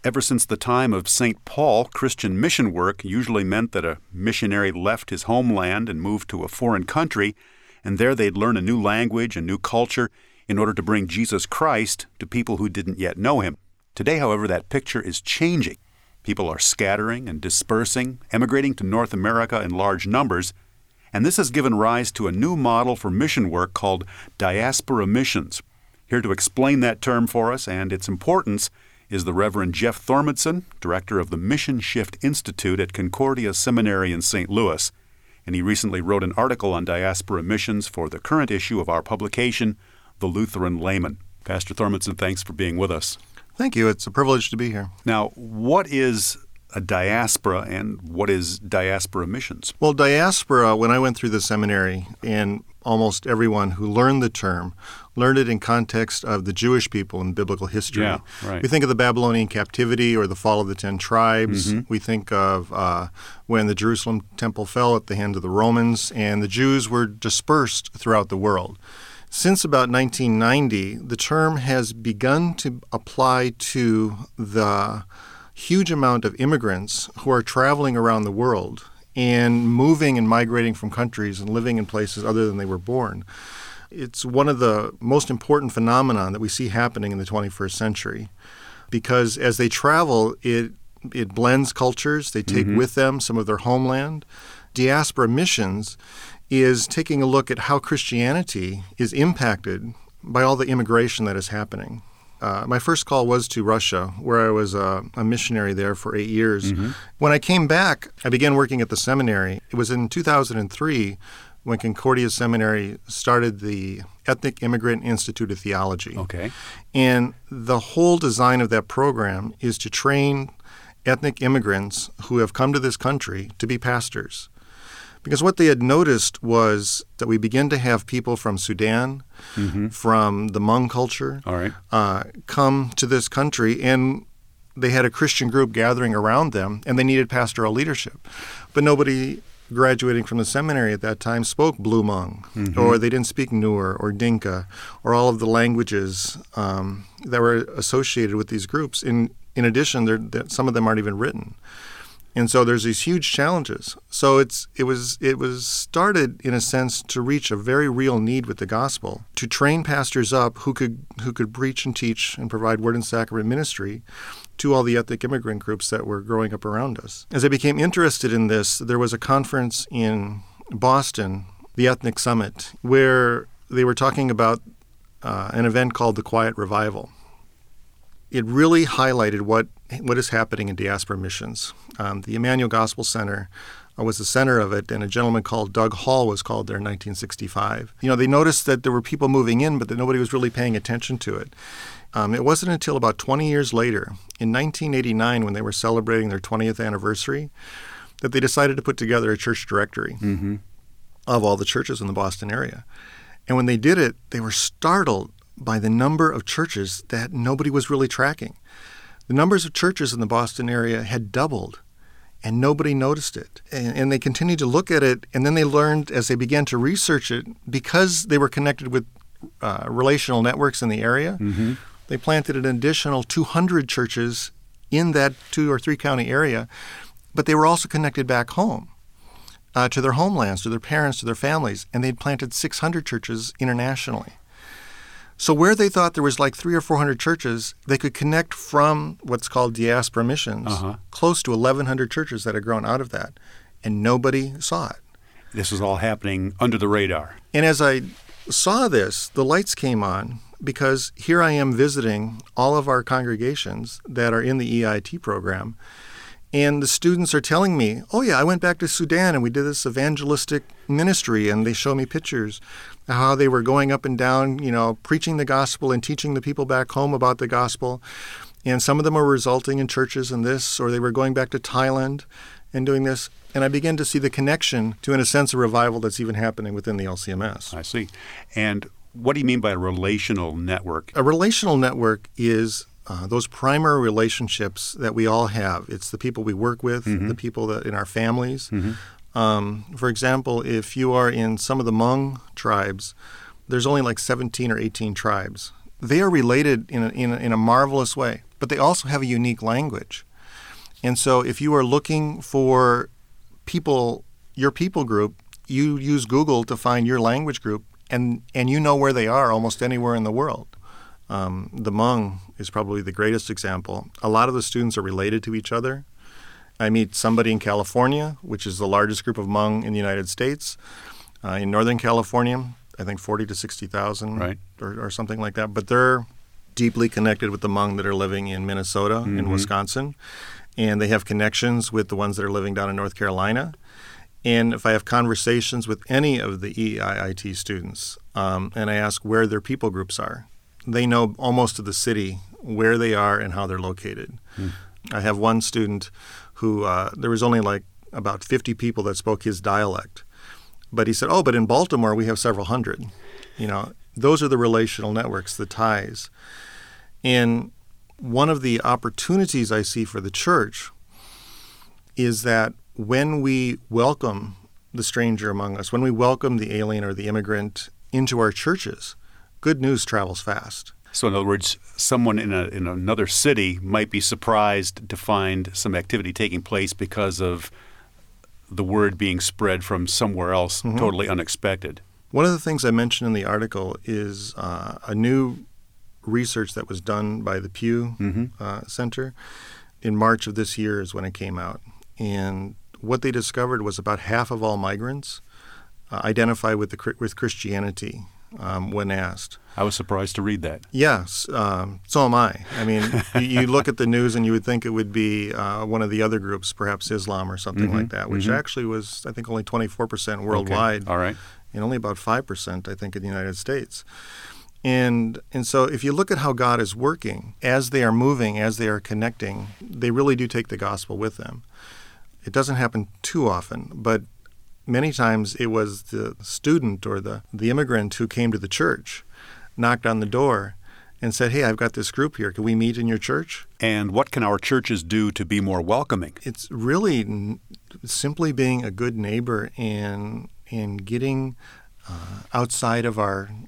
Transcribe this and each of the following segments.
Ever since the time of St. Paul, Christian mission work usually meant that a missionary left his homeland and moved to a foreign country, and there they'd learn a new language, a new culture, in order to bring Jesus Christ to people who didn't yet know him. Today, however, that picture is changing. People are scattering and dispersing, emigrating to North America in large numbers, and this has given rise to a new model for mission work called diaspora missions. Here to explain that term for us and its importance is the Reverend Jeff Thormodson, director of the Mission Shift Institute at Concordia Seminary in St. Louis. And he recently wrote an article on diaspora missions for the current issue of our publication, The Lutheran Layman. Pastor Thormodson, thanks for being with us. Thank you. It's a privilege to be here. Now, what is a diaspora and what is diaspora missions? Well, diaspora, when I went through the seminary, and almost everyone who learned the term learned it in context of the Jewish people in biblical history. Yeah, right. We think of the Babylonian captivity or the fall of the 10 tribes. Mm-hmm. We think of when the Jerusalem temple fell at the hand of the Romans, and the Jews were dispersed throughout the world. Since about 1990, the term has begun to apply to the huge amount of immigrants who are traveling around the world and moving and migrating from countries and living in places other than they were born. It's one of the most important phenomena that we see happening in the 21st century because as they travel, it blends cultures. They take with them some of their homeland. Diaspora missions is taking a look at how Christianity is impacted by all the immigration that is happening. My first call was to Russia, where I was a missionary there for 8 years. Mm-hmm. When I came back, I began working at the seminary. It was in 2003 when Concordia Seminary started the Ethnic Immigrant Institute of Theology. Okay. And the whole design of that program is to train ethnic immigrants who have come to this country to be pastors. Because what they had noticed was that we begin to have people from Sudan, from the Hmong culture, come to this country, and they had a Christian group gathering around them, and they needed pastoral leadership. But nobody graduating from the seminary at that time spoke Blue Hmong, or they didn't speak Nuer or Dinka, or all of the languages that were associated with these groups. In addition, some of them aren't even written. And so there's these huge challenges. So it was started in a sense to reach a very real need with the gospel, to train pastors up who could preach and teach and provide word and sacrament ministry to all the ethnic immigrant groups that were growing up around us. As I became interested in this, there was a conference in Boston, the Ethnic Summit, where they were talking about an event called the Quiet Revival. It really highlighted what is happening in diaspora missions. The Emmanuel Gospel Center was the center of it, and a gentleman called Doug Hall was called there in 1965. They noticed that there were people moving in, but that nobody was really paying attention to it. It wasn't until about 20 years later, in 1989, when they were celebrating their 20th anniversary, that they decided to put together a church directory of all the churches in the Boston area. And when they did it, they were startled by the number of churches that nobody was really tracking. The numbers of churches in the Boston area had doubled, and nobody noticed it. And they continued to look at it, and then they learned as they began to research it, because they were connected with relational networks in the area, they planted an additional 200 churches in that 2 or 3 county area, but they were also connected back home to their homelands, to their parents, to their families, and they'd planted 600 churches internationally. So where they thought there was like 300 or 400 churches, they could connect from what's called diaspora missions, close to 1,100 churches that had grown out of that, and nobody saw it. This was all happening under the radar. And as I saw this, the lights came on, because here I am visiting all of our congregations that are in the EIT program, and the students are telling me, oh yeah, I went back to Sudan and we did this evangelistic ministry, and they show me pictures how they were going up and down, preaching the gospel and teaching the people back home about the gospel. And some of them were resulting in churches in this, or they were going back to Thailand and doing this. And I began to see the connection to, in a sense, a revival that's even happening within the LCMS. I see. And what do you mean by a relational network? A relational network is those primary relationships that we all have. It's the people we work with, the people that in our families. For example, if you are in some of the Hmong tribes, there's only like 17 or 18 tribes. They are related in a marvelous way. but they also have a unique language. And so if you are looking for people, your people group, you use Google to find your language group, and you know where they are almost anywhere in the world. The Hmong is probably the greatest example. A lot of the students are related to each other. I meet somebody in California, which is the largest group of Hmong in the United States. In Northern California, I think 40 to 60,000 right. or something like that. But they're deeply connected with the Hmong that are living in Minnesota and Wisconsin. And they have connections with the ones that are living down in North Carolina. And if I have conversations with any of the EIIT students and I ask where their people groups are, they know almost to the city where they are and how they're located. I have one student who there was only like about 50 people that spoke his dialect. But he said, but in Baltimore we have several hundred. Those are the relational networks, the ties. And one of the opportunities I see for the church is that when we welcome the stranger among us, when we welcome the alien or the immigrant into our churches, good news travels fast. So in other words, someone in another city might be surprised to find some activity taking place because of the word being spread from somewhere else, totally unexpected. One of the things I mentioned in the article is a new research that was done by the Pew Center. In March of this year is when it came out. And what they discovered was about half of all migrants identify with Christianity when asked. I was surprised to read that. Yes, so am I. I mean, you look at the news and you would think it would be one of the other groups, perhaps Islam or something like that, which actually was, I think, only 24% worldwide. Okay. All right. And only about 5%, I think, in the United States. And so if you look at how God is working, as they are moving, as they are connecting, they really do take the gospel with them. It doesn't happen too often, but many times it was the student or the immigrant who came to the church, knocked on the door, and said, hey, I've got this group here. Can we meet in your church? And what can our churches do to be more welcoming? It's really simply being a good neighbor and getting outside of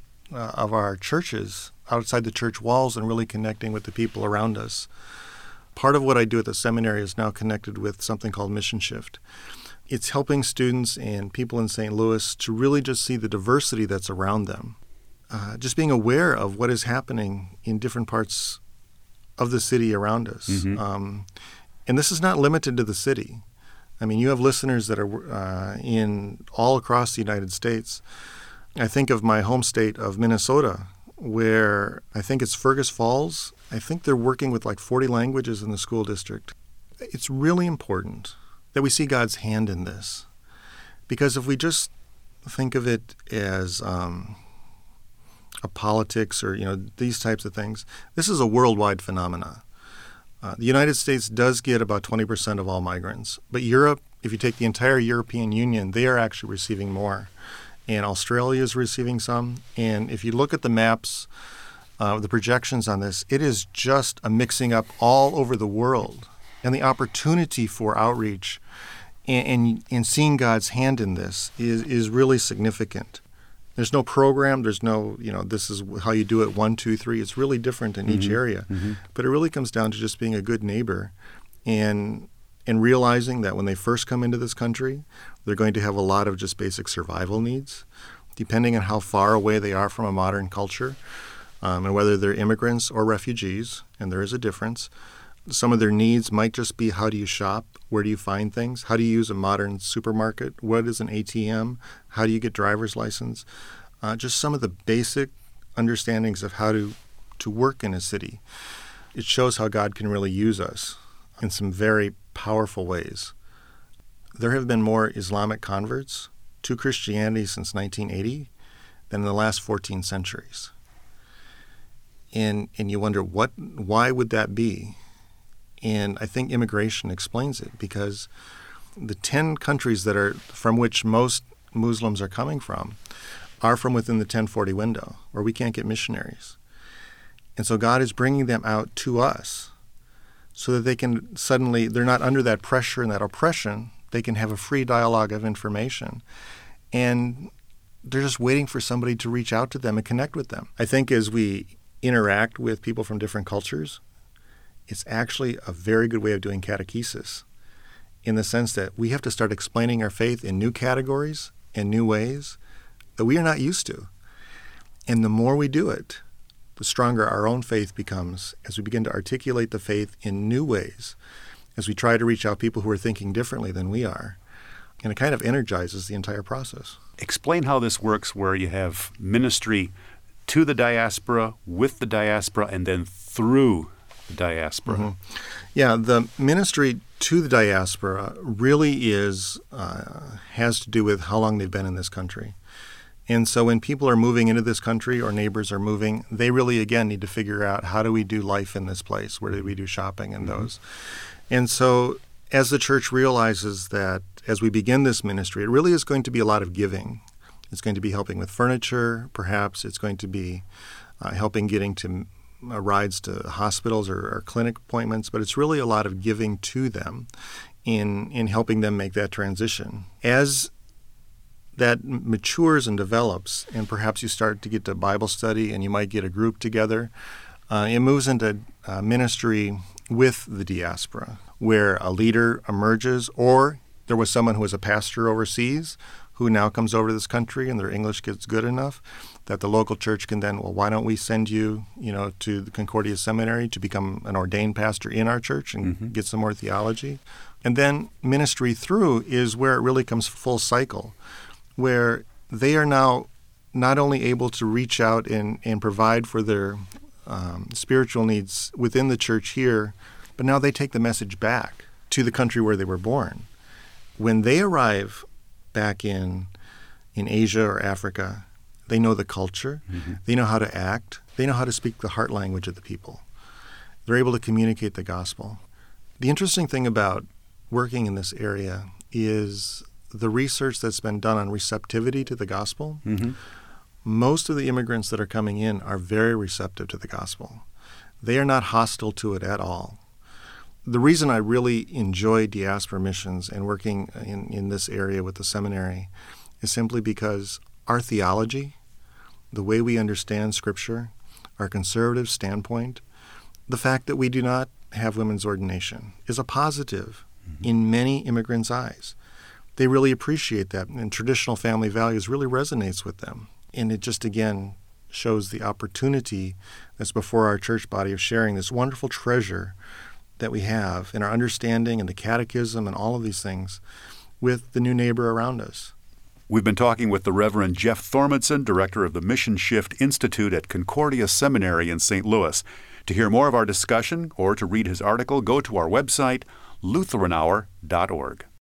our churches, outside the church walls, and really connecting with the people around us. Part of what I do at the seminary is now connected with something called Mission Shift. It's helping students and people in St. Louis to really just see the diversity that's around them. Just being aware of what is happening in different parts of the city around us. And this is not limited to the city. I mean, you have listeners that are in all across the United States. I think of my home state of Minnesota, where I think it's Fergus Falls. I think they're working with like 40 languages in the school district. It's really important that we see God's hand in this. Because if we just think of it as a politics or, these types of things, this is a worldwide phenomena. The United States does get about 20% of all migrants. But Europe, if you take the entire European Union, they are actually receiving more. And Australia is receiving some. And if you look at the maps, the projections on this, it is just a mixing up all over the world. And the opportunity for outreach and seeing God's hand in this is really significant. There's no program. There's no, this is how you do it, 1, 2, 3. It's really different in each area. But it really comes down to just being a good neighbor and realizing that when they first come into this country, they're going to have a lot of just basic survival needs, depending on how far away they are from a modern culture, and whether they're immigrants or refugees, and there is a difference. Some of their needs might just be, how do you shop? Where do you find things? How do you use a modern supermarket? What is an ATM? How do you get driver's license? Just some of the basic understandings of how to work in a city. It shows how God can really use us in some very powerful ways. There have been more Islamic converts to Christianity since 1980 than in the last 14 centuries. And you wonder, why would that be? And I think immigration explains it, because the 10 countries that are from which most Muslims are coming from are from within the 1040 window, where we can't get missionaries. And so God is bringing them out to us so that they can suddenly, they're not under that pressure and that oppression. They can have a free dialogue of information. And they're just waiting for somebody to reach out to them and connect with them. I think as we interact with people from different cultures, it's actually a very good way of doing catechesis, in the sense that we have to start explaining our faith in new categories and new ways that we are not used to. And the more we do it, the stronger our own faith becomes as we begin to articulate the faith in new ways, as we try to reach out people who are thinking differently than we are. And it kind of energizes the entire process. Explain how this works, where you have ministry to the diaspora, with the diaspora, and then through the diaspora. Mm-hmm. Yeah, the ministry to the diaspora really has to do with how long they've been in this country. And so when people are moving into this country or neighbors are moving, they really, again, need to figure out, how do we do life in this place? Where do we do shopping and those? And so as the church realizes that as we begin this ministry, it really is going to be a lot of giving. It's going to be helping with furniture, perhaps. It's going to be helping getting to rides to hospitals or clinic appointments, but it's really a lot of giving to them in helping them make that transition. As that matures and develops, and perhaps you start to get to Bible study and you might get a group together, it moves into ministry with the diaspora, where a leader emerges, or there was someone who was a pastor overseas who now comes over to this country and their English gets good enough that the local church can then, well, why don't we send you, to the Concordia Seminary to become an ordained pastor in our church and get some more theology? And then ministry through is where it really comes full cycle, where they are now not only able to reach out and provide for their spiritual needs within the church here, but now they take the message back to the country where they were born. When they arrive back in Asia or Africa, they know the culture, they know how to act, they know how to speak the heart language of the people. They're able to communicate the gospel. The interesting thing about working in this area is the research that's been done on receptivity to the gospel. Most of the immigrants that are coming in are very receptive to the gospel. They are not hostile to it at all. The reason I really enjoy diaspora missions and working in this area with the seminary is simply because our theology, the way we understand Scripture, our conservative standpoint, the fact that we do not have women's ordination is a positive in many immigrants' eyes. They really appreciate that, and traditional family values really resonates with them. And it just, again, shows the opportunity that's before our church body of sharing this wonderful treasure that we have in our understanding and the catechism and all of these things with the new neighbor around us. We've been talking with the Reverend Jeff Thormundson, director of the Mission Shift Institute at Concordia Seminary in St. Louis. To hear more of our discussion or to read his article, go to our website, lutheranhour.org.